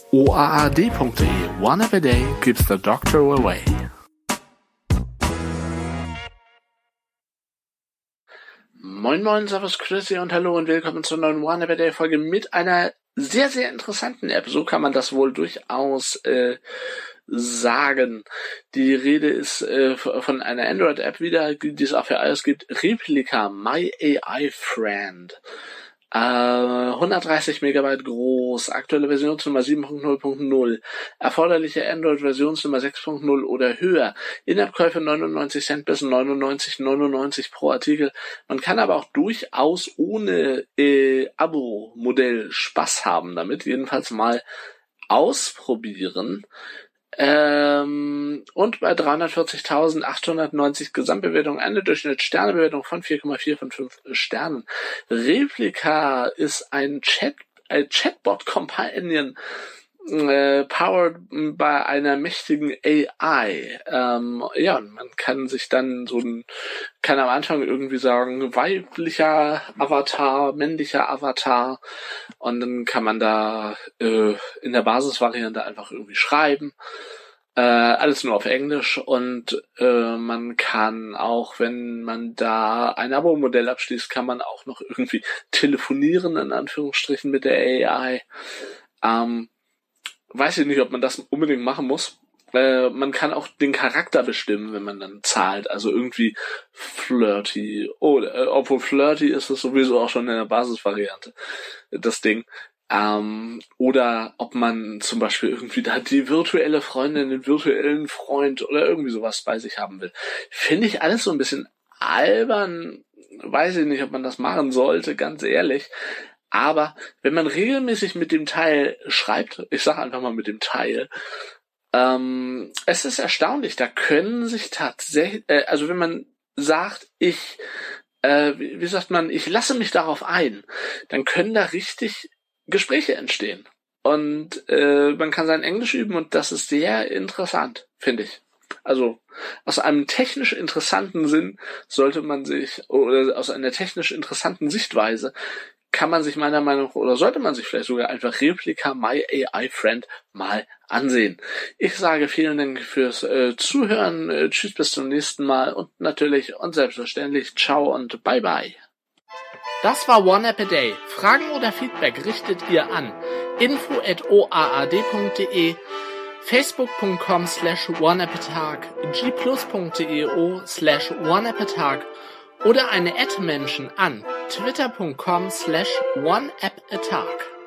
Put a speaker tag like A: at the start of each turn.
A: oaad.de. One app a day keeps the doctor away. Moin moin, servus, grüße und hallo und willkommen zur neuen One App a Day Folge mit einer sehr, sehr interessanten App. So kann man das wohl durchaus sagen. Die Rede ist von einer Android-App wieder, die es auch für iOS gibt. Replika, My AI Friend. 130 Megabyte groß, aktuelle Versionsnummer 7.0.0, erforderliche Android-Versionsnummer 6.0 oder höher, In-App-Käufe 99 Cent bis 99,99 pro Artikel. Man kann aber auch durchaus ohne Abo-Modell Spaß haben damit, jedenfalls mal ausprobieren. Und bei 340.890 Gesamtbewertungen eine Durchschnittssternebewertung von 4,4 von 5 Sternen. Replika ist ein Chatbot-Companion, powered bei einer mächtigen AI. Man kann sich dann kann am Anfang irgendwie sagen, weiblicher Avatar, männlicher Avatar, und dann kann man da in der Basisvariante einfach irgendwie schreiben. Alles nur auf Englisch, und man kann auch, wenn man da ein Abo-Modell abschließt, kann man auch noch irgendwie telefonieren, in Anführungsstrichen, mit der AI. Weiß ich nicht, ob man das unbedingt machen muss. Man kann auch den Charakter bestimmen, wenn man dann zahlt. Also irgendwie flirty. Obwohl flirty ist es sowieso auch schon in der Basisvariante, das Ding. Oder ob man zum Beispiel irgendwie da die virtuelle Freundin, den virtuellen Freund oder irgendwie sowas bei sich haben will. Finde ich alles so ein bisschen albern. Weiß ich nicht, ob man das machen sollte, ganz ehrlich. Aber wenn man regelmäßig mit dem Teil schreibt, ich sage einfach mal mit dem Teil, es ist erstaunlich, da können sich tatsächlich, also wenn man sagt, ich lasse mich darauf ein, dann können da richtig Gespräche entstehen. Und man kann sein Englisch üben, und das ist sehr interessant, finde ich. Also aus einem technisch interessanten Sinn sollte man sich, oder aus einer technisch interessanten Sichtweise, kann man sich meiner Meinung nach, oder sollte man sich vielleicht sogar einfach Replika My AI Friend mal ansehen. Ich sage vielen Dank fürs Zuhören. Tschüss, bis zum nächsten Mal, und natürlich und selbstverständlich ciao und bye bye. Das war One App a Day. Fragen oder Feedback richtet ihr an info@oaad.de, facebook.com/oneappatag, gplus.io/oneappatag oder eine @Menschen an twitter.com/oneappatag.